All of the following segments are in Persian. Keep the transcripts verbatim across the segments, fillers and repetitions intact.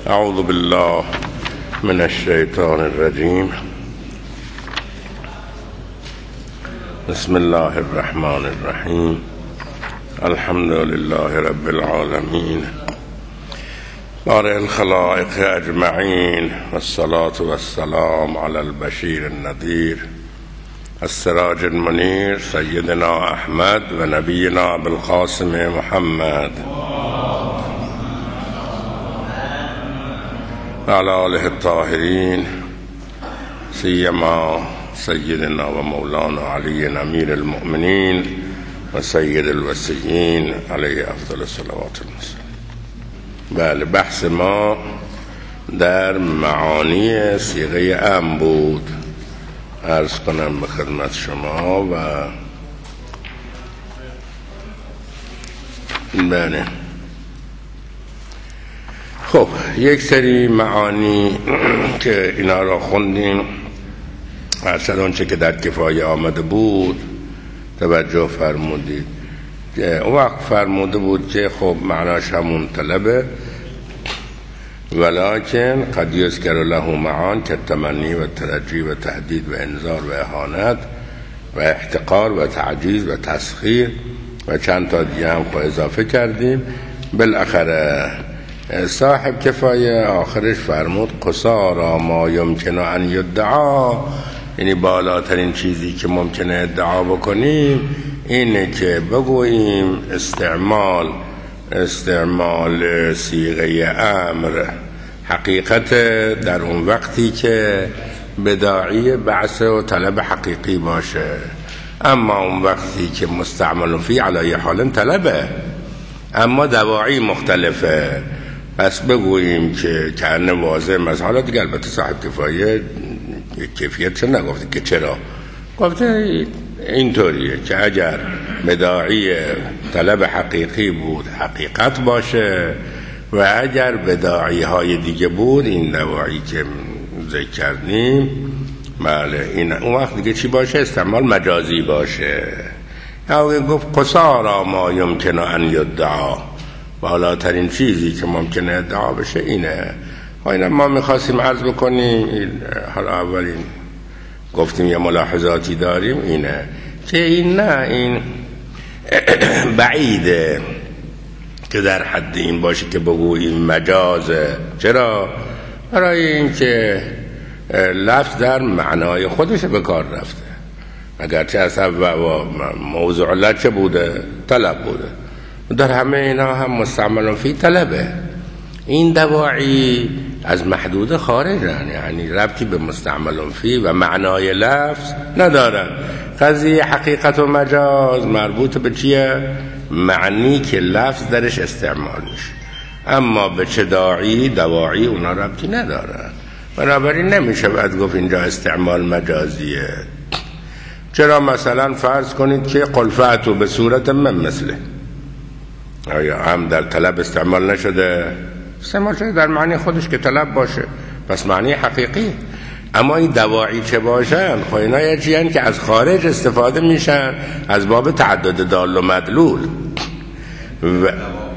اعوذ بالله من الشیطان الرجیم. بسم الله الرحمن الرحیم. الحمد لله رب العالمین بارئ الخلائق اجمعین والصلاة والسلام علی البشیر النذیر السراج المنیر سیدنا احمد و نبینا ابوالقاسم محمد و علی آله الطاهرین سیما سیدنا و مولانا علی امیر المؤمنین و سید الوصیین علیه افضل الصلوات والسلام. بله، بحث ما در معانی صیغه ام بود. عرض کنم به خدمت شما و بله خب یک سری معانی که اینا را خوندیم، هرچند آنچه که در کفایه آمده بود توجه فرمودید. اون وقت فرموده بود که خب معناش همون طلبه، ولکن قد یذکر له معان که تمنی و ترجی و تهدید و انذار و اهانت و احتقار و تعجیز و تسخیر و چند تا دیگه هم خود اضافه کردیم. بالاخره صاحب کفایه آخرش فرمود قصارا ما یمکن ان یدعا، یعنی بالاترین چیزی که ممکنه ادعا بکنیم اینه که بگوییم استعمال استعمال صیغه امر حقیقت در اون وقتی که بداعی بعث و طلب حقیقی باشه، اما اون وقتی که مستعمل فی علی حال طلبه اما دواعی مختلفه، پس بگوییم که کنه واضح مثلا دیگه. البته صاحب کفایه کیفیت چه نگفته که چرا، گفته اینطوریه که اگر بداعی طلب حقیقی بود حقیقت باشه و اگر بداعی های دیگه بود این دواعی که ذکر کردیم بله این اون وقت دیگه چی باشه؟ استعمال مجازی باشه. یا گفت قصارا ما یمکن ان یدعا، بالاترین چیزی که ممکنه ادعا بشه اینه. اینا ما میخواستیم عرض بکنیم. حالا اولین گفتیم یه ملاحظاتی داریم اینه که این نه این بعیده که در حد این باشه که بگوییم مجازه. چرا؟ برای این که لفظ در معنای خودش به کار رفته، اگرچه اصلا موضوع علت چه بوده؟ طلب بوده. در همه اینا هم مستعمل فی طلبه. این دواعی از محدود خارجن، یعنی ربطی به مستعمل فی و معنای لفظ ندارن. قضیه حقیقت و مجاز مربوط به چیه؟ معنی که لفظ درش استعمال میشه، اما به چه داعی دواعی اونا ربطی ندارن. بنابراین نمیشه باید گفت اینجا استعمال مجازیه. چرا مثلا فرض کنید که قل فأتوا به صورت من مثله، آیا هم در طلب استعمال نشده؟ استعمال شده در معنی خودش که طلب باشه، پس معنی حقیقی. اما این دواعی چه باشن؟ خب اینا یه چیزن که از خارج استفاده میشن از باب تعدد دال و مدلول و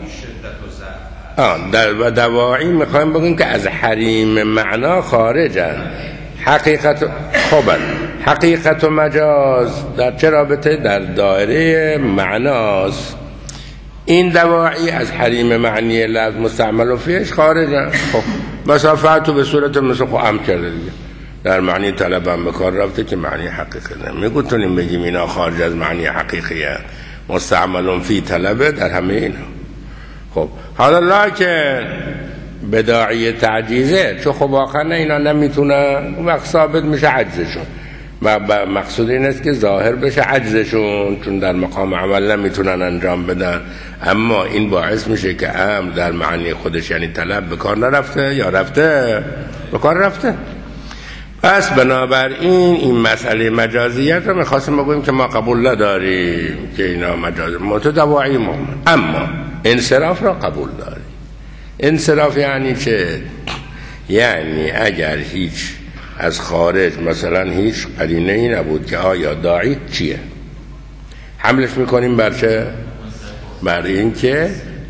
آه در و دواعی میخوایم بگیم که از حریم معنا خارجن. حقیقت خوبن حقیقت و مجاز در چه رابطه؟ در دایره معناست. این دواعی از حریم معنی لفظ مستعمل و فیش خارجن. خب مسافت به صورت مثل خو ام کرده دیگه، در معنی طلب هم به کار رفته که معنی حقیقی نه. میگوتونیم بگیم اینا خارج از معنی حقیقیه، مستعمل فی طلبه در همه اینا. خب حالا لکن بداعی تعجیزه، چون خب واقعا اینا نمیتونن، وقت ثابت میشه عجزشون. و مقصود این است که ظاهر بشه عجزشون، چون در مقام عمل نمیتونن انجام بدن. اما این باعث میشه که امر در معنی خودش یعنی طلب به کار نرفته یا رفته؟ به کار رفته. پس بنابراین این مسئله مجازیت رو میخواستیم بگویم که ما قبول نداریم که اینا مجاز متدواعی مهم، اما انصراف را قبول داریم. انصراف یعنی چه؟ یعنی اگر هیچ از خارج مثلا هیچ قرینه ای نبود که آیا داعی چیه، حملش میکنیم بر چه؟ بر این که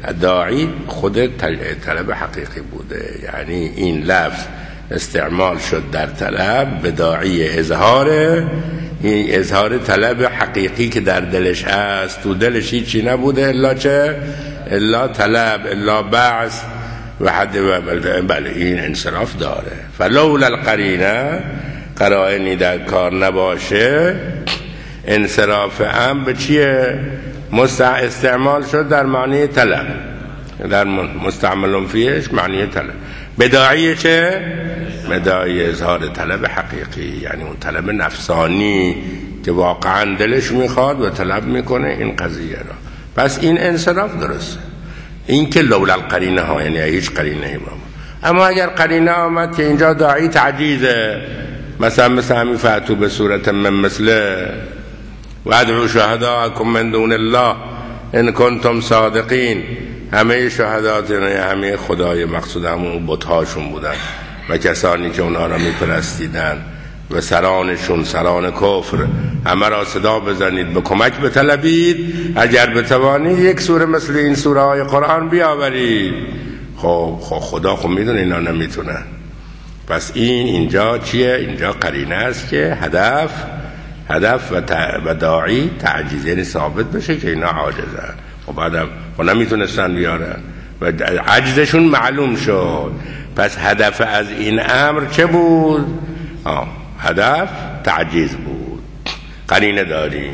داعی خود طلب حقیقی بوده، یعنی این لفظ استعمال شد در طلب به داعی اظهار این اظهار طلب حقیقی که در دلش هست. تو دلش هیچی نبوده الا چه؟ الا طلب، الا بعث و حد و بله این انصراف داره. فلولا القرینه، قرائنی در کار نباشه، انصراف هم به چیه؟ استعمال شد در معنی طلب، در مستعمل فیهش معنی طلب. بداعی چه؟ بداعی اظهار طلب حقیقی، یعنی اون طلب نفسانی که واقعا دلش میخواد و طلب میکنه این قضیه را. پس این انصراف درسته. این که لولا القرینه ها، یعنی هیچ قرینه ای بابا. اما اگر قرینه آمد که اینجا داعی تعجیزه، مثلا مثل همین فاتو به صورت من مثله و ادعو شهداءکم من دون الله ان کنتم صادقین، همه شهدات یعنی همه خدای مقصود همون بت‌هاشون بودن و کسانی که اونها را میپرستیدن و سرانشون سران کفر، همه را صدا بزنید به کمک بطلبید، اگر بتوانید یک سوره مثل این سوره های قرآن بیاورید. خب خب خدا خب میدونه اینا نمیتونن. پس این اینجا چیه؟ اینجا قرینه است که هدف هدف و, و داعی تعجیز، یعنی ثابت بشه که اینا عاجزن. خب بعدم خب نمیتونستن بیارن و عجزشون معلوم شد. پس هدف از این امر چه بود؟ آه. هدف تعجیز بود. قرینه داریم.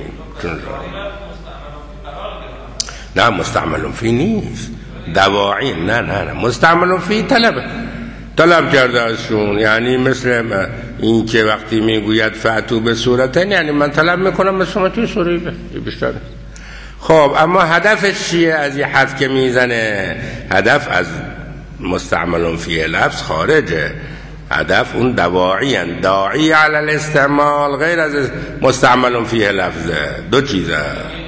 نه مستعمل فی نیست، دواعی نه نه نه مستعمل فی طلب طلب کرده ازشون. یعنی مثل این که وقتی میگوید فاتو به صورتن، یعنی من طلب میکنم مثل توی سوره بیشتر. خب اما هدفش چیه از یه حرف که میزنه؟ هدف از مستعمل فی لفظ خارجه. هدف اون دواعی هن. داعی علی الاستعمال غیر از مستعمل فیه لفظه. دو چیزه.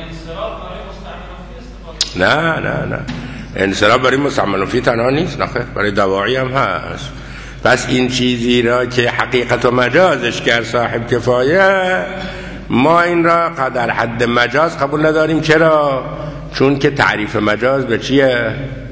نه نه نه انصراف برای مستعمل فیه تنها نیست، نه برای دواعی هم هست. پس این چیزی را که حقیقت و مجازش کرد صاحب کفایه، ما این را در حد مجاز قبول نداریم. چرا؟ چون که تعریف مجاز به چیه؟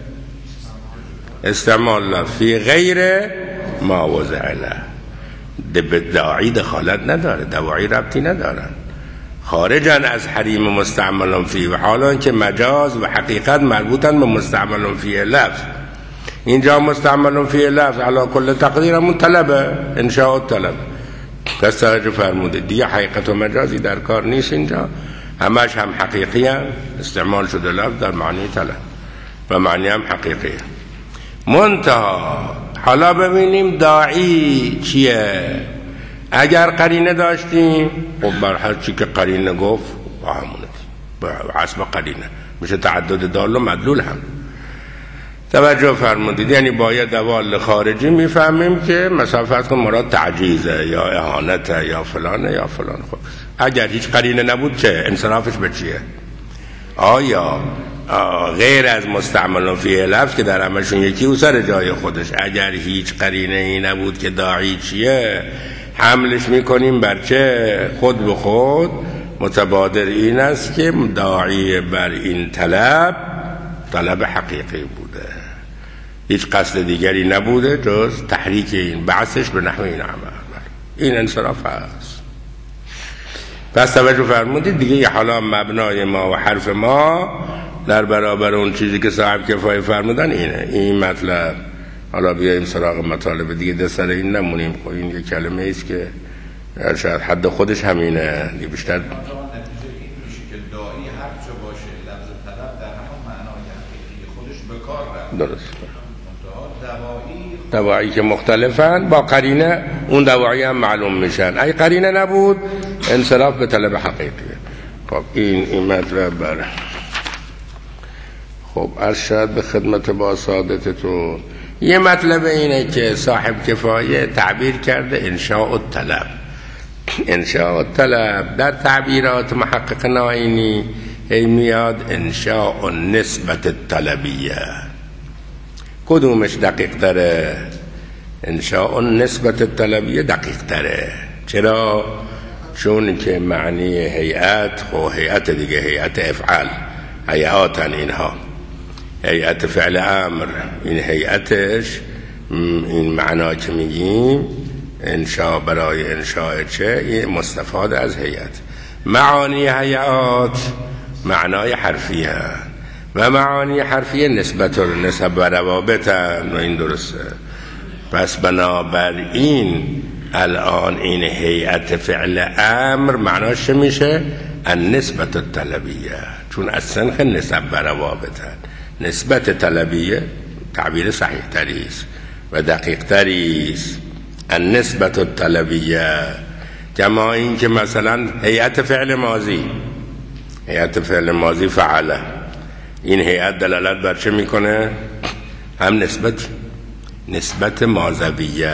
استعمال فی غیر ما وضع له. به داعی دخالت نداره، دواعی ربطی ندارن، خارجن از حریم مستعمل فی، و حالا که مجاز و حقیقت مربوطن به مستعمل فی لفظ. اینجا مستعمل فی لفظ علی کل تقدیر همون طلبه، انشاء طلب. پس توجه فرموده دیگه حقیقت و مجازی در کار نیست اینجا، همش هم حقیقی هم استعمال شده لفظ در معنی طلب و معنی هم حقیقی. منتها حالا ببینیم داعی چیه. اگر قرینه داشتیم خب بر هر چی که قرینه گفت با همونه، با حسب قرینه میشه تعدد دال و مدلول هم. توجه فرمودید، یعنی باید دوال خارجی میفهمیم که مسافت کن مراد تعجیزه یا اهانته یا فلانه یا فلان. خب اگر هیچ قرینه نبود چه؟ انصرافش به چیه؟ آیا غیر از مستعمل فیه لفظ که در همشون یکی او سر جای خودش، اگر هیچ قرینه ای نبود که داعی چیه، حملش میکنیم بر چه؟ خود به خود متبادر این است که داعی بر این طلب طلب حقیقی بوده، هیچ قصد دیگری نبوده جز تحریک این بعثش به نحو این عمل. این انصراف هست. پس توجه فرمودید دیگه. حالا مبنای ما و حرف ما در برابر اون چیزی که صاحب کفایه فرمودن اینه، این مطلب. حالا بیاییم سراغ مطالب دیگه، ده سر این نمونیم. خب این یه کلمه ایست که شاید حد خودش همینه دیگه. بیشتر نتیجه این میشه که داعی هر چه باشه لفظ طلب در همون معنای حقیقی خودش به کار رفت. درست. دواعی دواعی که مختلفن با قرینه اون دواعی هم معلوم میشن. اگه قرینه نبود انصراف به طلب حقیقیه. خب این این مطلب بره. خب ارشد به خدمت با سعادتتون. یه مطلب اینه که صاحب کفایه تعبیر کرده انشاء الطلب. انشاء الطلب در تعبیرات محقق ناینی هی میاد انشاء النسبت الطلبیه. کدومش دقیق تره؟ انشاء النسبت الطلبیه دقیق تره. چرا؟ چون که معنی هیئت، خب هیئت دیگه هیئت افعال، هیئاتن اینها. هیئت فعل امر این هیئتش این معنا که میگیم انشاء برای انشاء چه این مستفاد از هیئت. معانی هیئات معنای حرفیه و معانی حرفیه نسبت و نسب و روابط و این درسته. پس بنابراین الان این هیئت فعل امر معناش میشه النسبت الطلبیه، چون از سنخ نسب و روابط. نسبت طلبیه تعبیر صحیح تریست و دقیق تریست. النسبت الطلبیه کما این که مثلا هیئت فعل ماضی، هیئت فعل ماضی فعله، این هیئت دلالت بر چه میکنه؟ هم نسبت نسبت ماضویه،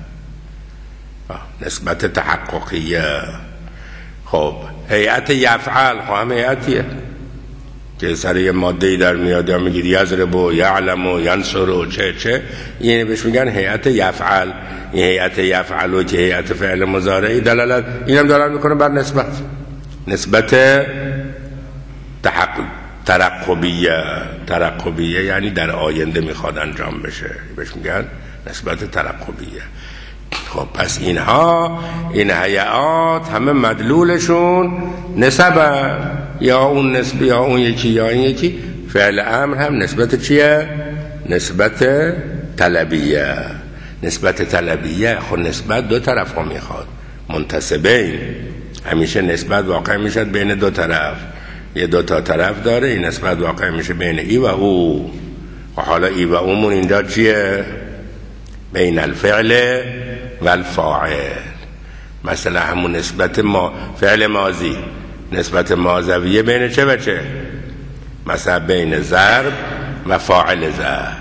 نسبت تحققیه. خب هیئت یفعل خب هم هیئتیه که سر یه ماده‌ای در میاد یا میگید یضرب و یعلم و ینصر و چه چه، یعنی بهش میگن هیئت یفعل. این هیئت یفعل و که هیئت فعل مضارعی دلالت اینم دلالت میکنه بر نسبت، نسبت تحقق ترقبیه. ترقبیه یعنی در آینده میخواد انجام بشه، بهش میگن نسبت ترقبیه. خب پس اینها این هیئات همه مدلولشون نسبه، یا اون نسبه یا اون یکی یا این یکی. فعل امر هم نسبت چیه؟ نسبت طلبیه. نسبت طلبیه خب نسبت دو طرف ها میخواد، منتسبین. همیشه نسبت واقع میشد بین دو طرف، یه دو تا طرف داره، این نسبت واقع میشه بین ای و او. و حالا ای و اومون اینجا چیه؟ بین الفعل و الفاعل. مثلا همون نسبت ما فعل ماضی نسبت ماضویه بین چه و چه؟ مثلا بین ضرب و فاعل ضرب.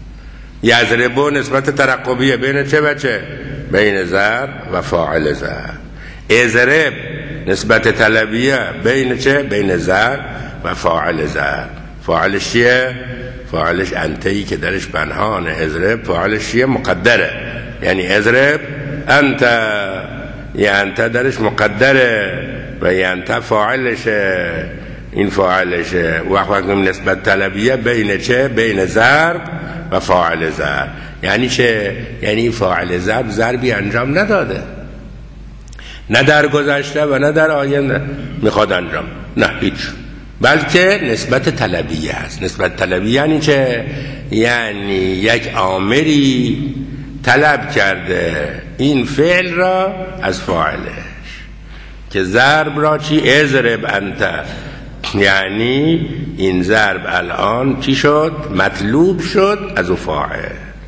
یضربو نسبت ترقبیه بین چه و چه؟ بین ضرب و فاعل ضرب. اضرب نسبت طلبیه بین چه؟ بین ضرب و فاعل ضرب. فاعلش چیه؟ فاعلش انتهی که درش پنهانه. اضرب فاعلش چیه؟ مقدره، یعنی اضرب انت، یه انت درش مقدره و یه انت فاعلشه، این فاعلشه. وقت نسبت طلبیه بین چه؟ بین ضرب و فاعل ضرب. یعنی چه؟ یعنی فاعل ضرب ضربی انجام نداده، نه در گذشته و نه در آینده میخواد انجام، نه هیچ، بلکه نسبت طلبیه هست. نسبت طلبیه یعنی چه؟ یعنی یک آمری طلب کرده این فعل را از فاعلش، که ضرب را چی؟ اضرب انت، یعنی این ضرب الان چی شد؟ مطلوب شد از او فاعل،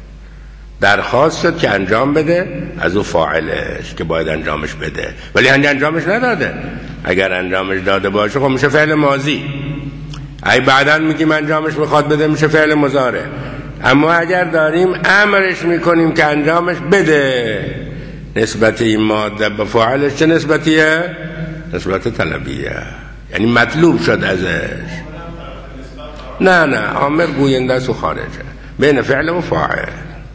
درخواست شد که انجام بده از او فاعلش که باید انجامش بده، ولی انجامش نداده. اگر انجامش داده باشه خب میشه فعل ماضی، ای بعداً میگیم انجامش میخواد بده میشه فعل مضارع. اما اگر داریم امرش میکنیم که انجامش بده، نسبت این ماده به فاعلش چه نسبتیه؟ نسبت طلبیه، یعنی مطلوب شد ازش. نه نه آمر گوینده است و خارجه، بین فعل و فاعل.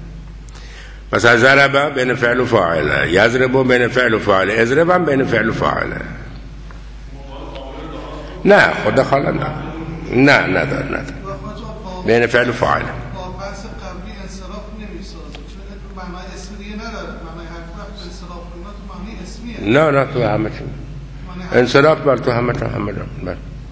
مثلا ضرب بین فعل و فاعله، یضرب بین فعل و فاعله، اضرب هم بین فعل و فاعله. نه خدا خاله نه نه ندار ندار بین فعل و فاعله. نه نه تو همه چی انصراف بر تو همه چی همه چی.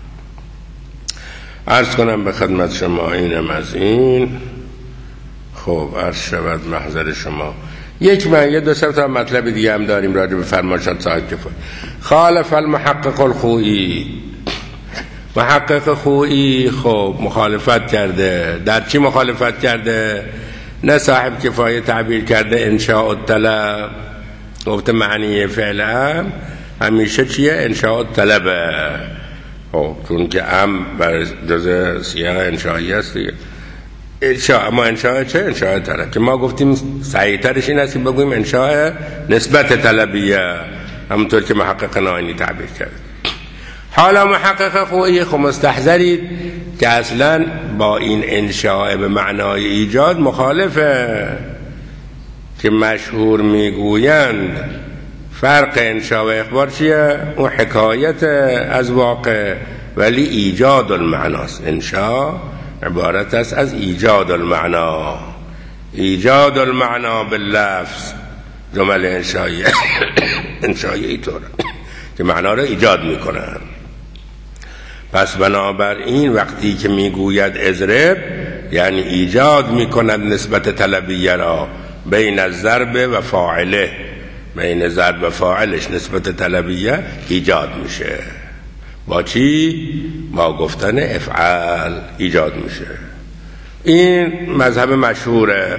عرض کنم به خدمت شما اینم از این. خب عرض شود محضر شما. یک من یه دو سه تا مطلب دیگه هم داریم راجع به فرمایشات صاحب کفایه. خالف المحقق الخوئی، محقق خوئی خب مخالفت کرده. در چی مخالفت کرده؟ نه صاحب کفایه تعبیر کرده انشاء الطلب، گفته معنی فعل هم همیشه چیه؟ انشاء الطلبه. خب چون که ام بر جزء سیاق انشائی است دیگه. انشاء، اما انشاء چه؟ انشاء طلب، که ما گفتیم صحیح ترش این است که بگویم انشاء نسبت طلبیه، همونطور که محقق نائینی تعبیر کرد. حالا محقق خوئی خب مستحضرید که اصلا با این انشاء به معنای ایجاد مخالفه، که مشهور میگویند فرق انشاء و اخبار چیه؟ اون حکایت از واقع، ولی ایجاد المعناست. انشاء عبارت است از ایجاد المعنا. ایجاد المعنا باللفظ جمل انشایی انشایی اینطوره که معنا را ایجاد میکنن. پس بنابراین وقتی که میگوید اضرب یعنی ایجاد میکند نسبت طلبیه را بین الضرب و فاعله، بین ضرب و فاعلش نسبت طلبیه ایجاد میشه. با چی؟ با گفتن افعال ایجاد میشه. این مذهب مشهوره.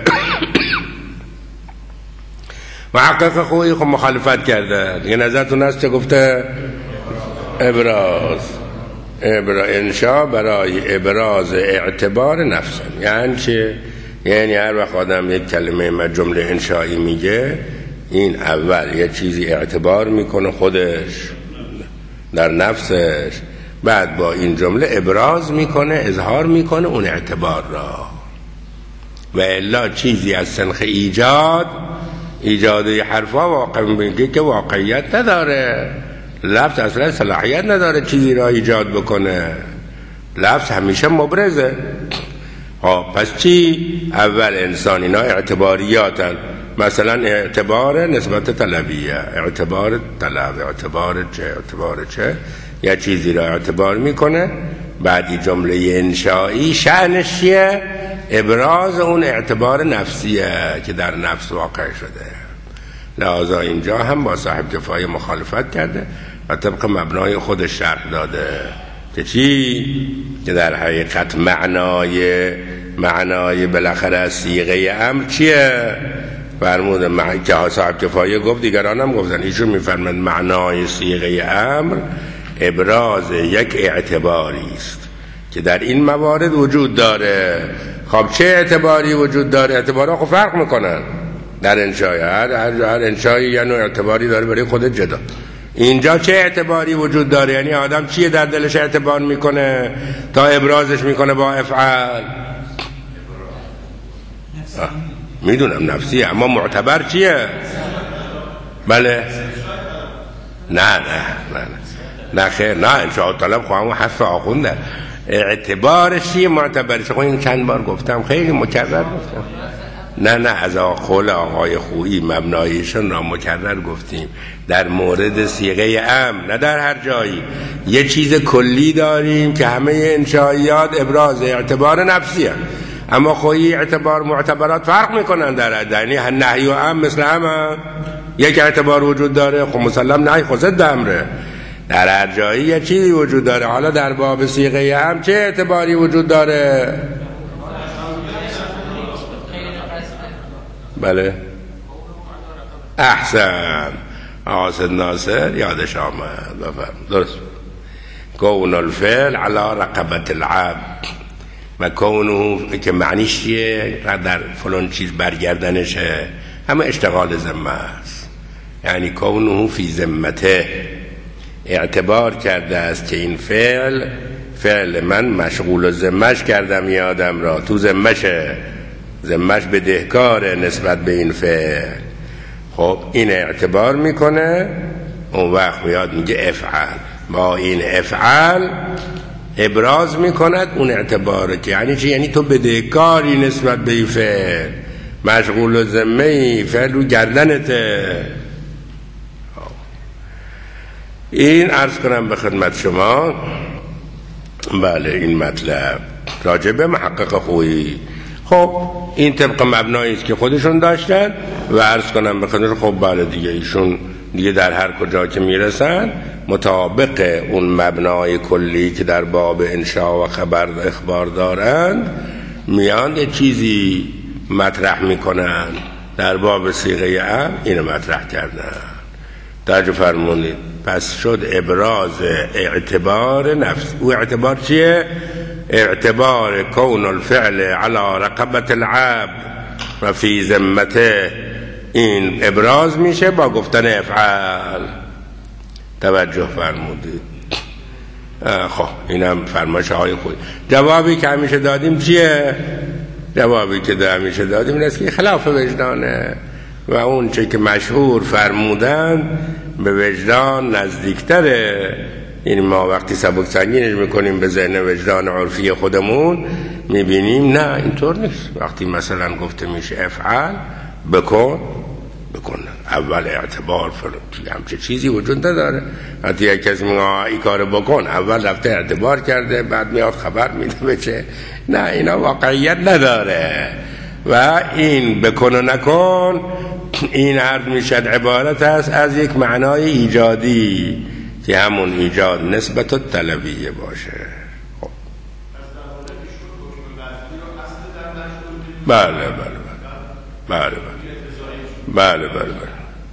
محقق خویی خب مخالفت کرده. دیگه نظرتون هست چه گفته؟ ابراز ابراز انشا برای ابراز اعتبار نفسه. یعنی چه؟ یعنی هر وقت آدم یک کلمه ما جمله انشایی میگه، این اول یه چیزی اعتبار میکنه خودش در نفسش، بعد با این جمله ابراز میکنه، اظهار میکنه اون اعتبار را. و الا چیزی از سنخ ایجاد، ایجاد یه حرفا واقع میگه که واقعیت نداره. لفظ اصلا صلاحیت نداره چیزی را ایجاد بکنه. لفظ همیشه مبرزه. ها پس چی؟ اول انسان اینا اعتباریاتن. مثلا اعتبار نسبت طلبیه، اعتبار طلب، اعتبار چه، اعتبار چه، یه چیزی را اعتبار میکنه. بعدی جمله انشایی شأنش چیه؟ ابراز اون اعتبار نفسیه که در نفس واقع شده. لذا اینجا هم با صاحب کفایه مخالفت کرده و طبق مبنای خودش شرح داده که چی؟ که در حقیقت معنای معنای بالاخره صیغه امر چیه؟ فرموده معنی که صاحب کفایه گفت، دیگران هم گفتن، ایشون میفرمند معنای صیغه امر ابراز یک اعتباری است که در این موارد وجود داره. خب چه اعتباری وجود داره؟ اعتبارها خب فرق میکنن در انشای، هر, هر, هر انشایی یعنی اعتباری داره برای خود جدا. اینجا چه اعتباری وجود داره؟ یعنی آدم چیه در دلش اعتبار میکنه تا ابرازش میکنه با افعال؟ میدونم نفسیه، اما معتبر چیه؟ بله نه نه نه نه خیر، نه انشاء طلب خواهم حرف آخونده. اعتبارش چیه؟ معتبرش. خب این چند بار گفتم، خیلی مکرر گفتم. نه نه از قول آقای خویی مبنایشون را مکرر گفتیم. در مورد صیغه امر، نه در هر جایی. یه چیز کلی داریم که همه انشائیات ابراز اعتبار نفسی هم. اما خویی اعتبار معتبرات فرق میکنن در یعنی نهی و امر مثل همه. یک اعتبار وجود داره، خب مسلم نهی خود ضد امره. در هر جایی یه چیزی وجود داره. حالا در باب صیغه امر چه اعتباری وجود داره؟ بله احسن، آسد ناصر یادش آمد. بفرم درست. کون الفعل علی رقبت العبد و کونه که معنیش چیه؟ در فلان چیز برگردنشه، همه اشتغال ذمه است. یعنی کونه فی ذمته، اعتبار کرده است که این فعل فعل من مشغول ذمهش کردم، یه آدم را تو ذمهشه، ذمهش بدهکاره نسبت به این فعل. خب این اعتبار میکنه، اون وقت میاد میگه افعل. با این افعل ابراز میکند اون اعتباره. که یعنی چی؟ یعنی تو بدهکاری نسبت به این فعل، مشغول ذمه ای، فعل رو گردنته. این عرض کنم به خدمت شما. بله این مطلب راجبه محقق خویی. خب این طبق مبنایی است که خودشون داشتن و عرض کنم به خدمت. خب بله دیگه ایشون دیگه در هر کجا که میرسن مطابق اون مبنای کلی که در باب انشاء و خبر اخبار دارند میان یه چیزی مطرح میکنن. در باب صیغه امر اینو مطرح کردن. توجه فرمونید. پس شد ابراز اعتبار نفس. او اعتبار چیه؟ اعتبار کون الفعل علی رقبت العبد و فی ذمته. این ابراز میشه با گفتن افعال. توجه فرمودید. خب اینم فرمایش های خود. جوابی که همیشه دادیم چیه؟ جوابی که همیشه دادیم این است که خلاف وجدانه و اون چه که مشهور فرمودن به وجدان نزدیکتره. این ما وقتی سبک سنگینش میکنیم به ذهن وجدان عرفی خودمون میبینیم نه اینطور نیست. وقتی مثلا گفته میشه افعل بکن بکن، اول اعتبار فرد همچه چیزی وجود نداره. وقتی یک کسی میگه این کار بکن، اول رفته اعتبار کرده بعد میاد خبر میده بچه، نه اینا واقعیت نداره. و این بکن و نکن این عرض میشد عبارت است از یک معنای ایجادی که همون ایجاد نسبت و طلبیه باشه. خب بله بله بله بله بله بله بله.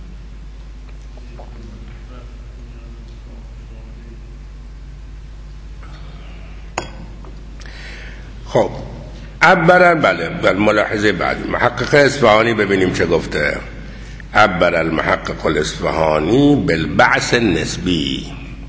خب عبر بله بله ملاحظه بعدی محقق اصفهانی ببینیم چه گفته. عبر المحقق الاصفهانی بالبعث النسبی.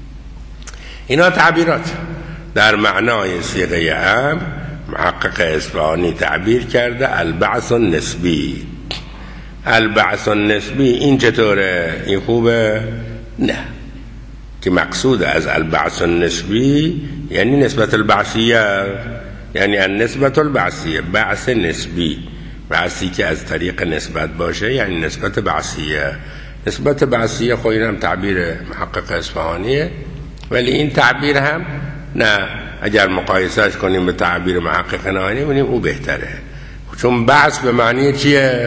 اینا تعبیرات در معنای صیغه امر. محقق اصفهانی تعبیر کرده البعث النسبی. البعث النسبی این چطوره؟ این خوبه؟ نه، که مقصود از البعث النسبی یعنی نسبت البعثیه، یعنی النسبت البعثیه، بعث نسبی، بعثی که از طریق نسبت باشه یعنی نسبت بعثیه. نسبت بعثیه خب این هم تعبیر محقق اصفهانیه، ولی این تعبیر هم نه، اگر مقایسهش کنیم به تعبیر محقق نهانی ببینیم او بهتره، چون بعث به معنی چیه؟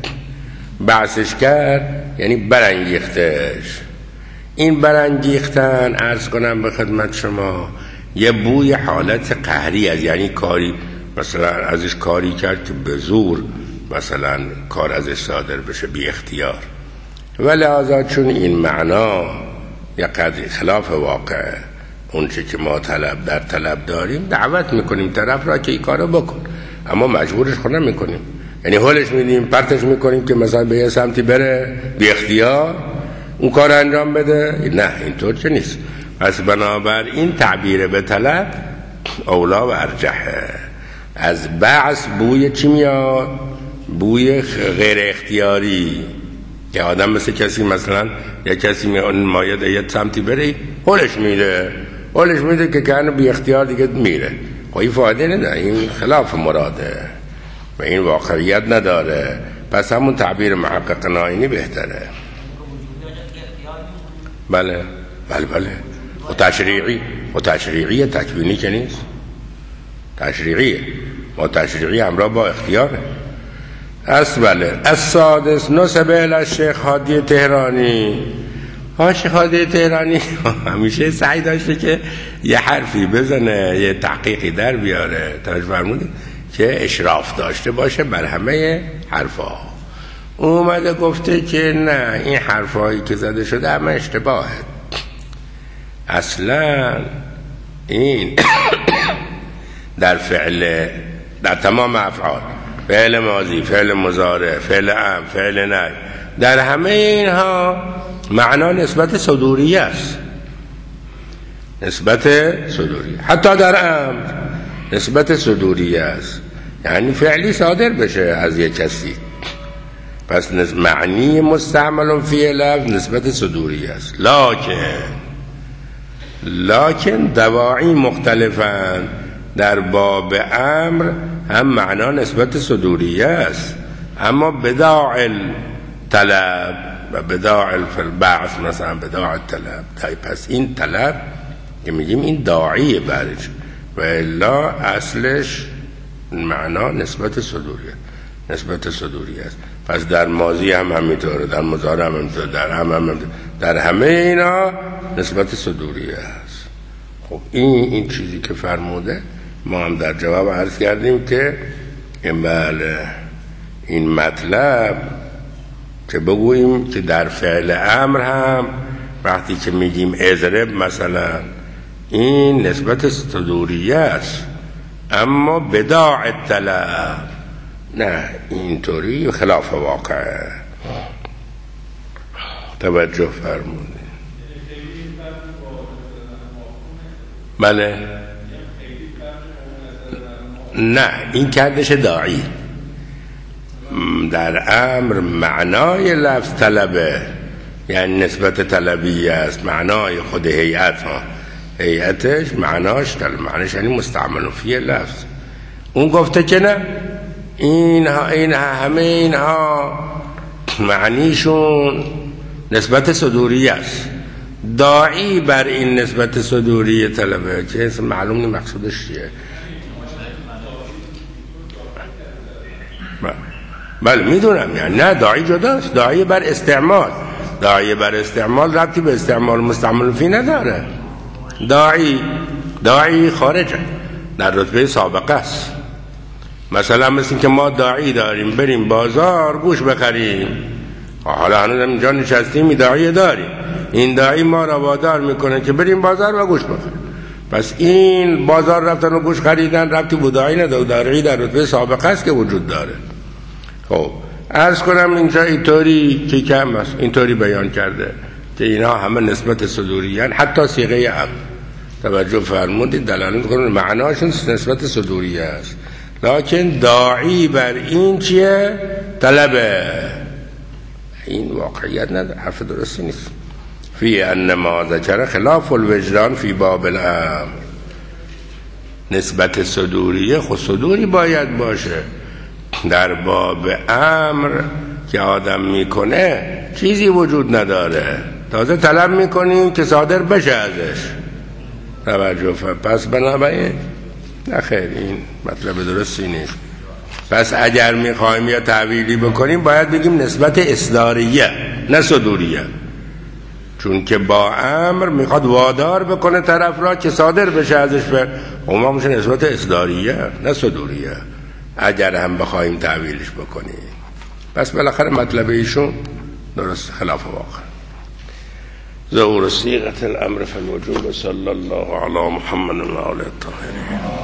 بعثش کرد یعنی برانگیختش. این برانگیختن عرض کنم به خدمت شما یه بوی حالت قهری از، یعنی کاری مثلا ازش کاری کرد که به زور مثلا کار ازش صادر بشه بی اختیار. و لحاظا چون این معنا یا قدری خلاف واقع اون چه که ما طلب در طلب داریم، دعوت میکنیم طرف را که این کارو بکن، اما مجبورش خود نمیکنیم، یعنی هولش میدیم پرتش میکنیم که مثلا به یه سمتی بره بی اختیار اون کار انجام بده. نه اینطور چه نیست. پس بنابراین تعبیر به طلب اولا و ارجحه. از بعث بوی چی میاد؟ بوی غیر اختیاری، که آدم مثل کسی مثلا یا کسی مایه یه سمتی بره هولش میده، هولش میده که کنه بی اختیار دیگه میره. خب این فایده نداره، این خلاف مراده و این واقعیت نداره. پس همون تعبیر محقق ناینی بهتره. بله بله بله. و تشریعی و تشریعی تکوینی که نیست، تشریعیه و تشریعی همراه با اختیاره. از بله السادس نسبه الشیخ هادی تهرانی. ها شیخ هادی تهرانی همیشه سعی داشته که یه حرفی بزنه، یه تحقیقی در بیاره، توجه فرمودید، که اشراف داشته باشه بر همه حرفا. اومده گفته که نه، این حرفایی که زده شده همه اشتباهه. اصلا این در فعل، در تمام افعال، فعل ماضی، فعل مضارع، فعل امر، فعل نهی، در همه اینها معنا نسبت صدوری است. نسبت صدوری، حتی در امر نسبت صدوری است، یعنی فعلی صادر بشه از یک کسی. پس معنی مستعمل فی لفظ نسبت صدوری است. لکن لکن دواعی مختلفن. در باب امر هم معنا نسبت صدوری است، اما بداع الطلب و بداع البعث مثلا بداع الطلب. پس این طلب که میگیم این داعیه برش، و الا اصلش معنا نسبت صدوری نسبت صدوری است. پس در ماضی هم همینطوره، در مضارع هم همینطوره، در هم هم در همه اینا نسبت صدوری است. خب این این چیزی که فرموده ما هم در جواب عرض کردیم که این بله این مطلب که بگوییم که در فعل امر هم وقتی که میگیم اضرب مثلا این نسبت صدوری است، اما بداع الطلب نه، اینطوری خلاف واقعه. توجه فرمودید. بله نه، این کردش داعی در امر معنای لفظ طلبه، یعنی نسبت طلبی است، معنای خود هیئت ها، هیئتش معناش طلب، معناش یعنی مستعمل فی لفظ. اون گفته که نه، این این همه اینها معنیشون نسبت صدوری است. داعی بر این نسبت صدوری طلبه که معلوم نی مقصودش چیه. بله میدونم، یعنی نه داعی جداست، داعی بر استعمال، داعی بر استعمال ربطی به استعمال مستعمل فی نداره. داعی داعی خارجه، در رتبه سابقه است. مثلا مثل که ما داعی داریم بریم بازار گوش بخریم، حالا هنوز اینجا نشستیم این داعی داریم، این داعی ما را وادار میکنه که بریم بازار و گوش بخریم. پس این بازار رفتن و گوش خریدن ربطی به داعی نداره، داعی در رتبه سابقه است که وجود داره. خب عرض کنم اینجا اینطوری که کم است، اینطوری بیان کرده که اینا همه نسبت صدوریان، حتی صیغه عقل توجه فرمودید دلالت کنه معناشون نسبت صدوری است، لکن داعی بر این چیه؟ طلبه. این واقعیت نداره، حرف درستی نیست. فی ان ما ذکر خلاف الوجدان فی باب الامر، نسبت صدوریه خود صدوری باید باشه، در باب امر که آدم میکنه چیزی وجود نداره، تازه طلب میکنیم که صادر بشه ازش. توجه فرمایید. پس بنابراین نخیر این مطلب درستی نیست. پس اگر میخوایم یا تعویلی بکنیم باید بگیم نسبت اصداریه نه صدوریه، چون که با امر میخواد وادار بکنه طرف را که صادر بشه ازش، به اون میشه نسبت اصداریه نه صدوریه اگر هم بخوایم تعویلش بکنیم. پس بالاخره مطلب ایشون درست خلاف واقع. ظهور صيغة الأمر في الوجوب. صلى الله على محمد وعلى آله الطاهرين.